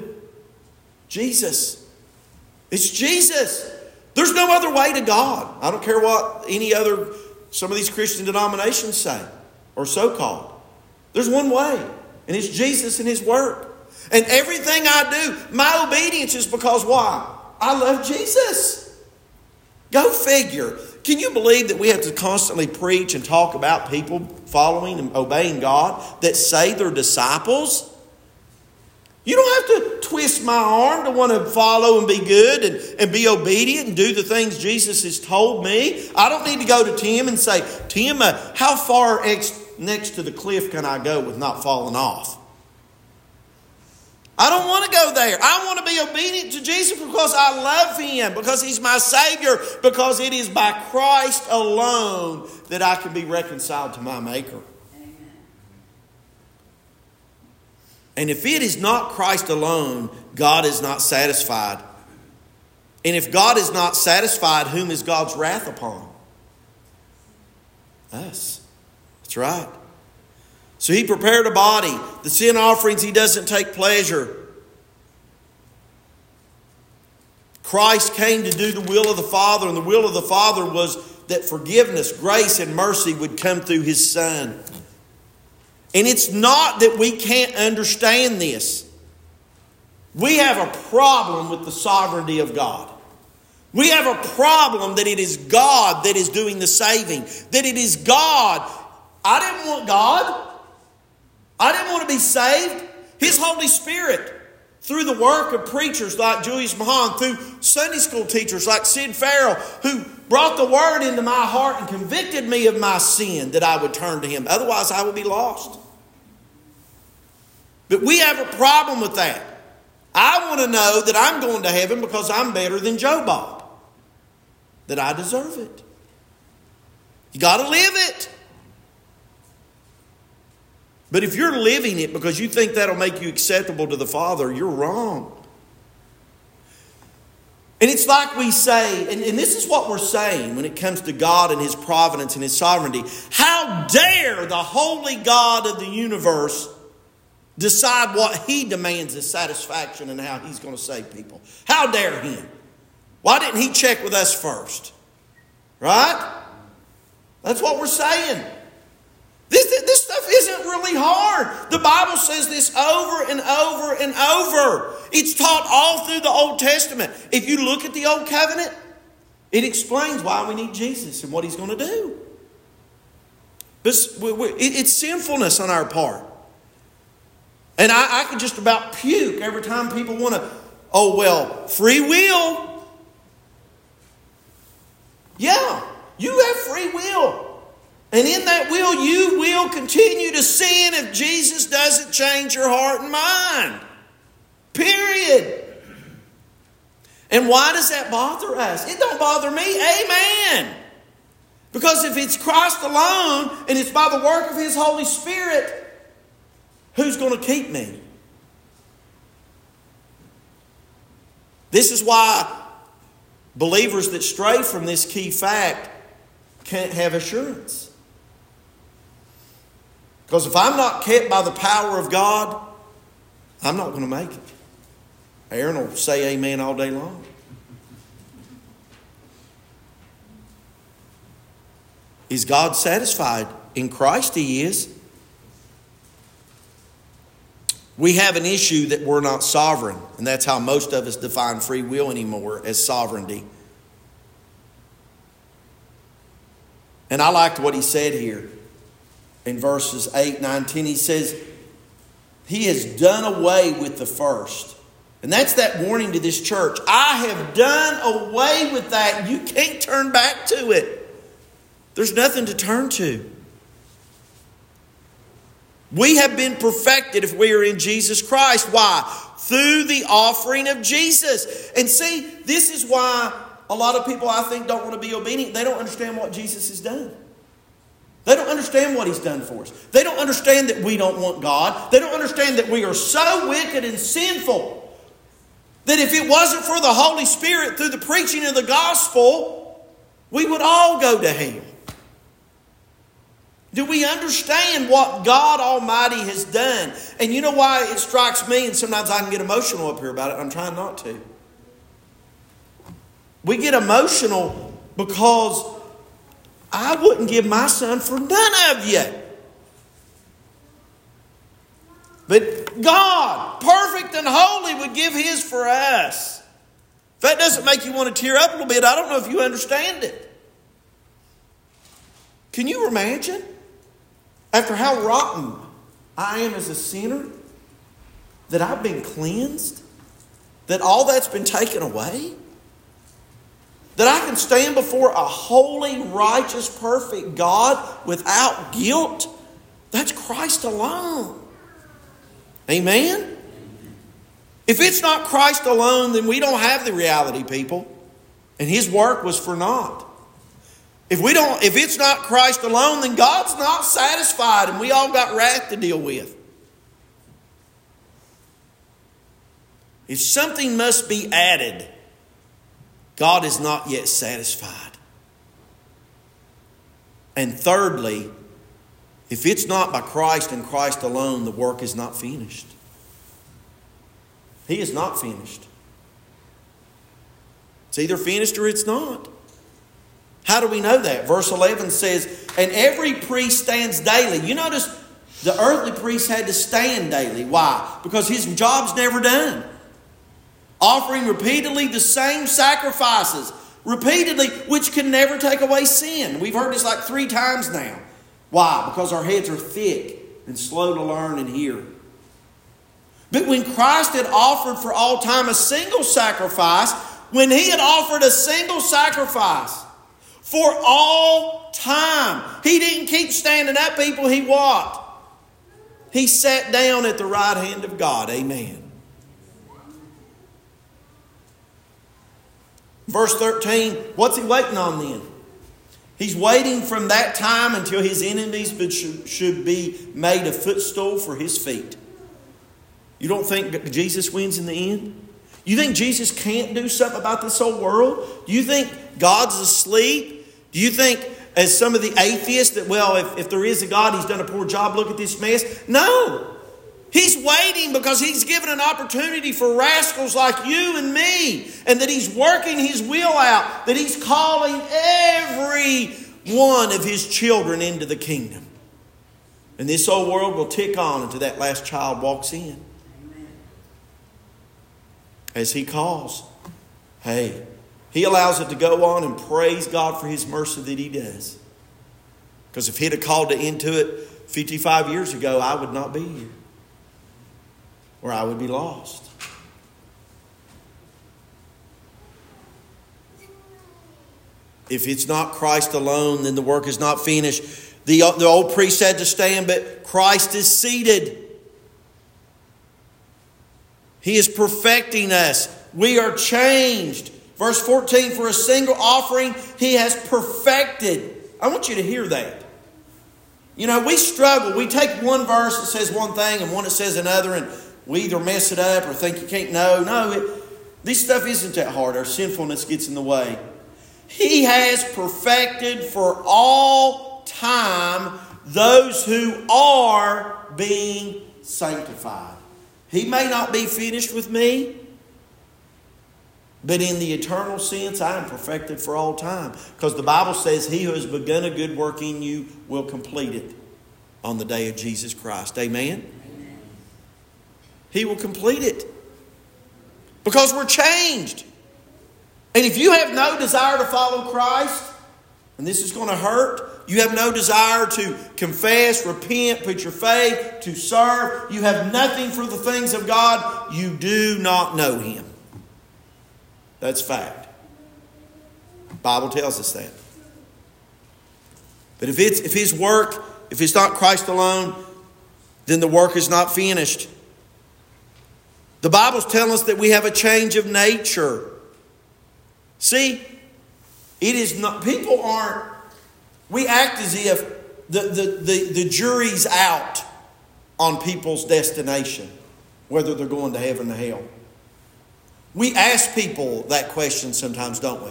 Jesus. It's Jesus. There's no other way to God. I don't care what any other, some of these Christian denominations say, or so-called. There's one way, and it's Jesus and His work. And everything I do, my obedience is because why? I love Jesus. Go figure. Can you believe that we have to constantly preach and talk about people following and obeying God that say they're disciples? You don't have to twist my arm to want to follow and be good and, and be obedient and do the things Jesus has told me. I don't need to go to Tim and say, Tim, uh, how far ex- next to the cliff can I go with not falling off? I don't want to go there. I want to be obedient to Jesus because I love Him, because He's my Savior, because it is by Christ alone that I can be reconciled to my Maker. And if it is not Christ alone, God is not satisfied. And if God is not satisfied, whom is God's wrath upon? Us. That's right. So He prepared a body. The sin offerings He doesn't take pleasure. Christ came to do the will of the Father, and the will of the Father was that forgiveness, grace, and mercy would come through His Son. And it's not that we can't understand this. We have a problem with the sovereignty of God. We have a problem that it is God that is doing the saving. That it is God. I didn't want God. I didn't want to be saved. His Holy Spirit, through the work of preachers like Julius Mahan, through Sunday school teachers like Sid Farrell, who brought the Word into my heart and convicted me of my sin, that I would turn to Him. Otherwise, I would be lost. But we have a problem with that. I want to know that I'm going to heaven because I'm better than Joe Bob. That I deserve it. You got to live it. But if you're living it because you think that'll make you acceptable to the Father, you're wrong. And it's like we say, and, and this is what we're saying when it comes to God and His providence and His sovereignty. How dare the holy God of the universe decide what He demands as satisfaction and how He's going to save people? How dare Him? Why didn't He check with us first? Right? That's what we're saying. This, this stuff isn't really hard. The Bible says this over and over and over. It's taught all through the Old Testament. If you look at the Old Covenant, it explains why we need Jesus and what He's going to do. It's sinfulness on our part. And I, I can just about puke every time people want to, oh, well, free will. Yeah, you have free will. And in that will, you will continue to sin if Jesus doesn't change your heart and mind. Period. And why does that bother us? It don't bother me. Amen. Because if it's Christ alone and it's by the work of His Holy Spirit, who's going to keep me? This is why believers that stray from this key fact can't have assurance. Because if I'm not kept by the power of God, I'm not going to make it. Aaron will say amen all day long. Is God satisfied? In Christ He is. We have an issue that we're not sovereign. And that's how most of us define free will anymore, as sovereignty. And I liked what he said here in verses eight, nine, ten. He says, He has done away with the first. And that's that warning to this church. I have done away with that. You can't turn back to it. There's nothing to turn to. We have been perfected if we are in Jesus Christ. Why? Through the offering of Jesus. And see, this is why a lot of people, I think, don't want to be obedient. They don't understand what Jesus has done. They don't understand what He's done for us. They don't understand that we don't want God. They don't understand that we are so wicked and sinful that if it wasn't for the Holy Spirit through the preaching of the gospel, we would all go to hell. Do we understand what God Almighty has done? And you know why it strikes me, and sometimes I can get emotional up here about it. I'm trying not to. We get emotional because I wouldn't give my son for none of you. But God, perfect and holy, would give His for us. If that doesn't make you want to tear up a little bit, I don't know if you understand it. Can you imagine? After how rotten I am as a sinner, that I've been cleansed, that all that's been taken away, that I can stand before a holy, righteous, perfect God without guilt. That's Christ alone. Amen? If it's not Christ alone, then we don't have the reality, people. And His work was for naught. If we don't, if it's not Christ alone, then God's not satisfied, and we all got wrath to deal with. If something must be added, God is not yet satisfied. And thirdly, if it's not by Christ and Christ alone, the work is not finished. He is not finished. It's either finished or it's not. How do we know that? Verse eleven says, and every priest stands daily. You notice the earthly priest had to stand daily. Why? Because his job's never done. Offering repeatedly the same sacrifices. Repeatedly, which can never take away sin. We've heard this like three times now. Why? Because our heads are thick and slow to learn and hear. But when Christ had offered for all time a single sacrifice, when He had offered a single sacrifice for all time, He didn't keep standing up, people. He what? He sat down at the right hand of God. Amen. Verse thirteen, what's he waiting on then? He's waiting from that time until his enemies should be made a footstool for his feet. You don't think Jesus wins in the end? You think Jesus can't do something about this whole world? Do you think God's asleep? Do you think, as some of the atheists, that, well, if, if there is a God, He's done a poor job, look at this mess? No. He's waiting because He's given an opportunity for rascals like you and me. And that He's working His will out. That He's calling every one of His children into the kingdom. And this old world will tick on until that last child walks in. As He calls. Hey, He allows it to go on, and praise God for His mercy that He does. Because if He'd have called it into it fifty-five years ago, I would not be here. Or I would be lost. If it's not Christ alone, then the work is not finished. The, the old priest had to stand, but Christ is seated. He is perfecting us. We are changed. Verse fourteen, for a single offering, He has perfected. I want you to hear that. You know, we struggle. We take one verse that says one thing and one that says another, and we either mess it up or think you can't know. No, it, this stuff isn't that hard. Our sinfulness gets in the way. He has perfected for all time those who are being sanctified. He may not be finished with me, but in the eternal sense, I am perfected for all time. Because the Bible says, He who has begun a good work in you will complete it on the day of Jesus Christ. Amen? Amen. He will complete it. Because we're changed. And if you have no desire to follow Christ, and this is going to hurt, you have no desire to confess, repent, put your faith, to serve, you have nothing for the things of God, you do not know Him. That's fact. The Bible tells us that. But if it's if His work, if it's not Christ alone, then the work is not finished. The Bible's telling us that we have a change of nature. See, it is not, people aren't, we act as if the, the, the, the jury's out on people's destination, whether they're going to heaven or hell. We ask people that question sometimes, don't we?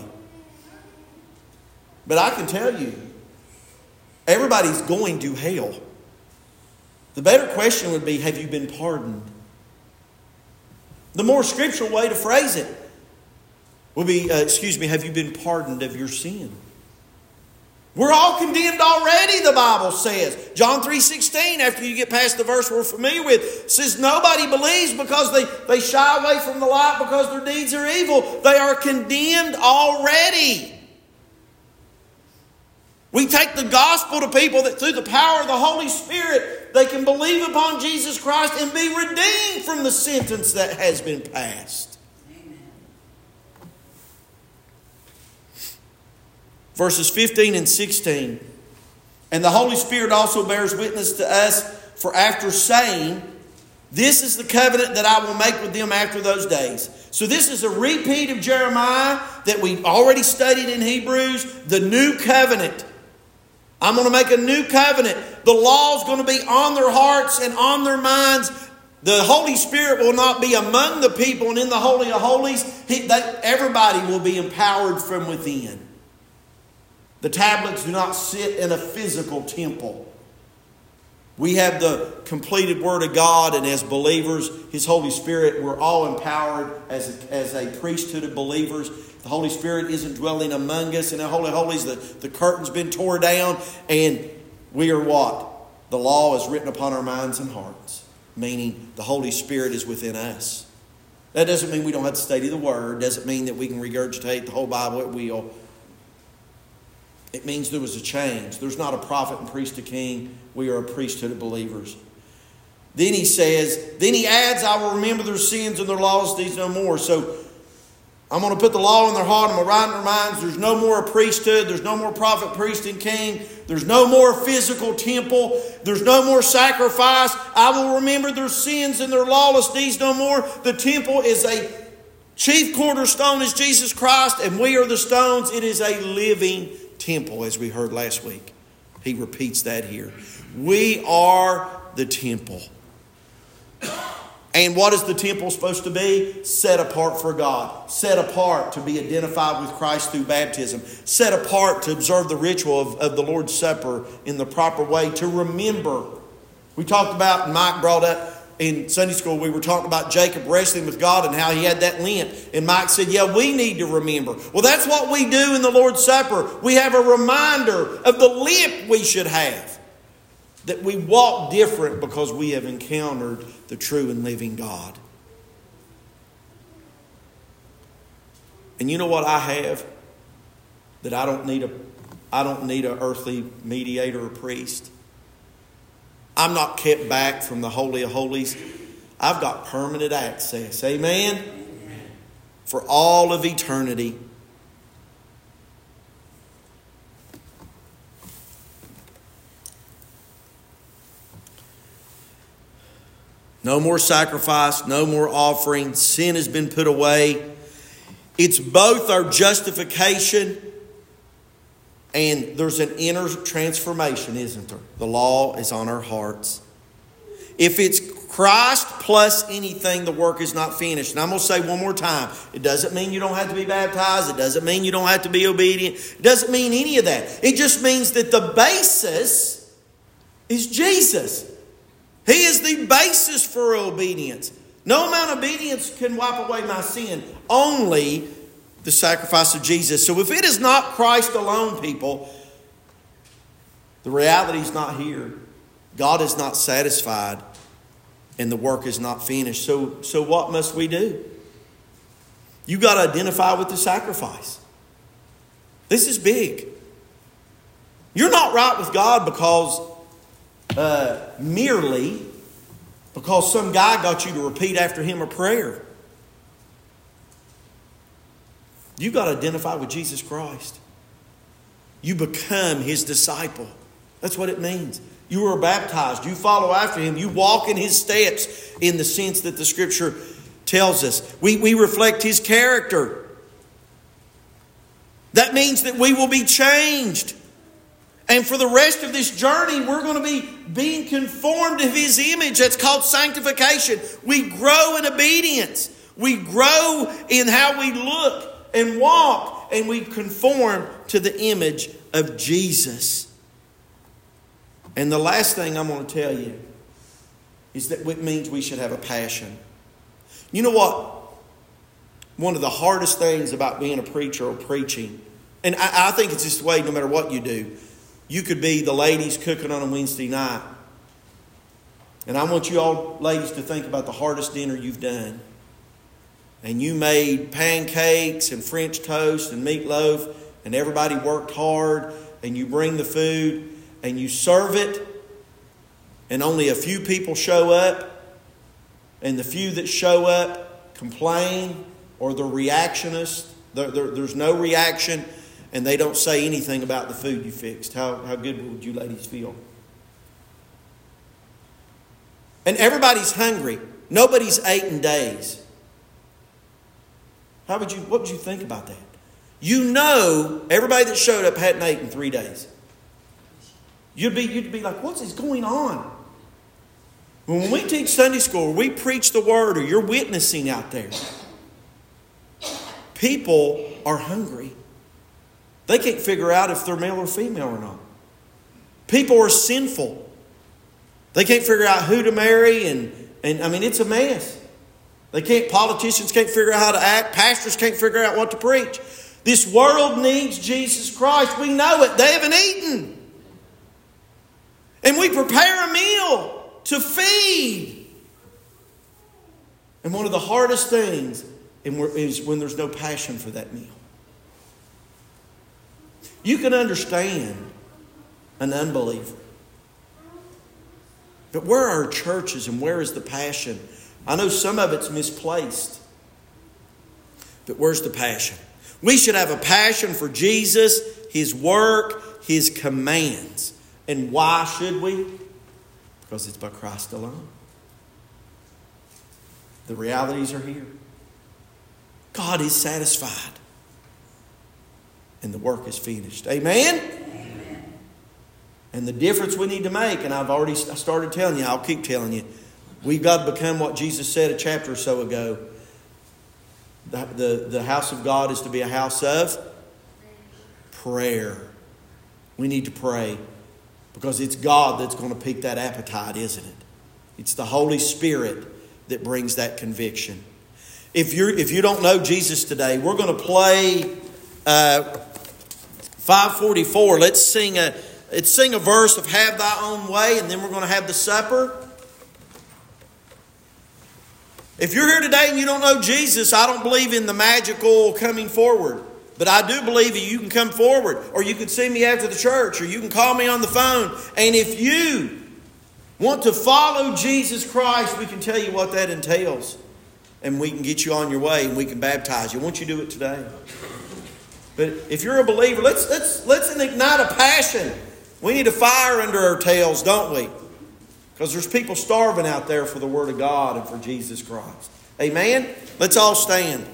But I can tell you, everybody's going to hell. The better question would be, have you been pardoned? The more scriptural way to phrase it will be, uh, excuse me, have you been pardoned of your sin? We're all condemned already, the Bible says. John three sixteen, after you get past the verse we're familiar with, says nobody believes because they, they shy away from the light because their deeds are evil. They are condemned already. We take the gospel to people that through the power of the Holy Spirit, they can believe upon Jesus Christ and be redeemed from the sentence that has been passed. Verses fifteen and sixteen. And the Holy Spirit also bears witness to us, for after saying, this is the covenant that I will make with them after those days. So this is a repeat of Jeremiah that we already studied in Hebrews, the new covenant. I'm going to make a new covenant. The law is going to be on their hearts and on their minds. The Holy Spirit will not be among the people and in the Holy of Holies. He, they, everybody will be empowered from within. The tablets do not sit in a physical temple. We have the completed Word of God, and as believers, His Holy Spirit, we're all empowered as a, as a priesthood of believers. The Holy Spirit isn't dwelling among us in the Holy of Holies. The, the curtain's been torn down, and we are what? The law is written upon our minds and hearts, meaning the Holy Spirit is within us. That doesn't mean we don't have to study the Word. Doesn't mean that we can regurgitate the whole Bible at will. It means there was a change. There's not a prophet and priest, a king. We are a priesthood of believers. Then he says, then he adds, I will remember their sins and their lawless deeds no more. So I'm going to put the law in their heart. I'm going to write in their minds. There's no more priesthood. There's no more prophet, priest, and king. There's no more physical temple. There's no more sacrifice. I will remember their sins and their lawless deeds no more. The temple is a chief cornerstone is Jesus Christ, and we are the stones. It is a living temple, as we heard last week. He repeats that here. We are the temple. And what is the temple supposed to be? Set apart for God. Set apart to be identified with Christ through baptism. Set apart to observe the ritual of, of the Lord's Supper in the proper way. To remember. We talked about, and Mike brought up in Sunday school, we were talking about Jacob wrestling with God and how he had that lint. And Mike said, yeah, we need to remember. Well, that's what we do in the Lord's Supper. We have a reminder of the limp we should have. That we walk different because we have encountered the true and living God. And you know what I have? That I don't need a I don't need an earthly mediator or priest. I'm not kept back from the Holy of Holies. I've got permanent access. Amen? Amen. For all of eternity. No more sacrifice, no more offering. Sin has been put away. It's both our justification and there's an inner transformation, isn't there? The law is on our hearts. If it's Christ plus anything, the work is not finished. And I'm going to say one more time. It doesn't mean you don't have to be baptized. It doesn't mean you don't have to be obedient. It doesn't mean any of that. It just means that the basis is Jesus. He is the basis for obedience. No amount of obedience can wipe away my sin. Only the sacrifice of Jesus. So if it is not Christ alone, people, the reality is not here. God is not satisfied and the work is not finished. So, so what must we do? You got to identify with the sacrifice. This is big. You're not right with God because Uh, merely because some guy got you to repeat after him a prayer. You've got to identify with Jesus Christ. You become His disciple. That's what it means. You are baptized. You follow after Him. You walk in His steps in the sense that the Scripture tells us. We, we reflect His character. That means that we will be changed. And for the rest of this journey, we're going to be being conformed to His image. That's called sanctification. We grow in obedience. We grow in how we look and walk. And we conform to the image of Jesus. And the last thing I'm going to tell you is that it means we should have a passion. You know what? One of the hardest things about being a preacher or preaching, and I, I think it's this way no matter what you do. You could be the ladies cooking on a Wednesday night. And I want you all ladies to think about the hardest dinner you've done. And you made pancakes and French toast and meatloaf. And everybody worked hard. And you bring the food. And you serve it. And only a few people show up. And the few that show up complain. Or they're reactionists. There, there, there's no reaction. And they don't say anything about the food you fixed. How, how good would you ladies feel? And everybody's hungry. Nobody's ate in days. How would you, what would you think about that? You know everybody that showed up hadn't ate in three days. You'd be, you'd be like, what is going on? When we teach Sunday school, or we preach the Word, or you're witnessing out there, people are hungry. They can't figure out if they're male or female or not. People are sinful. They can't figure out who to marry, and, and I mean, it's a mess. They can't, politicians can't figure out how to act. Pastors can't figure out what to preach. This world needs Jesus Christ. We know it. They haven't eaten. And we prepare a meal to feed. And one of the hardest things is when there's no passion for that meal. You can understand an unbeliever. But where are our churches and where is the passion? I know some of it's misplaced. But where's the passion? We should have a passion for Jesus, His work, His commands. And why should we? Because it's by Christ alone. The realities are here. God is satisfied. And the work is finished. Amen? Amen. And the difference we need to make, and I've already started telling you, I'll keep telling you, we've got to become what Jesus said a chapter or so ago. The, the, the house of God is to be a house of prayer. We need to pray because it's God that's going to pique that appetite, isn't it? It's the Holy Spirit that brings that conviction. If you're if you don't know Jesus today, we're going to play uh, five forty-four. Let's sing a let's sing a verse of "Have Thy Own Way," and then we're going to have the supper. If you're here today and you don't know Jesus, I don't believe in the magical coming forward. But I do believe that you can come forward, or you can see me after the church, or you can call me on the phone. And if you want to follow Jesus Christ, we can tell you what that entails. And we can get you on your way and we can baptize you. Won't you do it today? But if you're a believer, let's let's let's ignite a passion. We need a fire under our tails, don't we? Because there's people starving out there for the Word of God and for Jesus Christ. Amen? Let's all stand.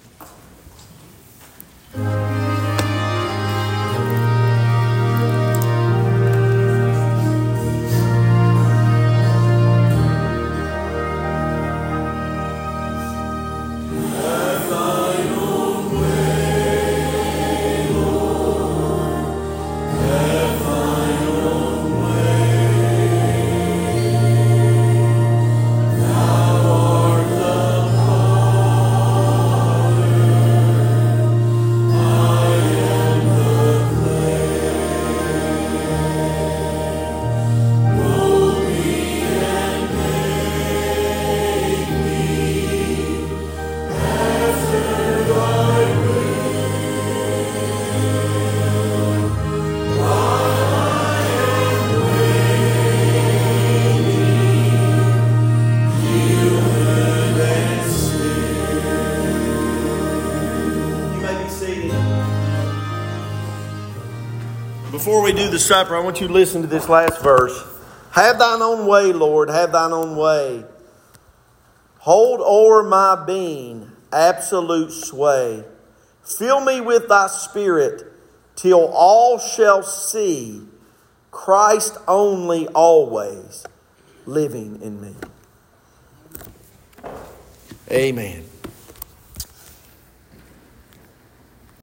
Before we do the supper, I want you to listen to this last verse. Have thine own way, Lord, have thine own way. Hold o'er my being absolute sway. Fill me with thy Spirit till all shall see Christ only always living in me. Amen.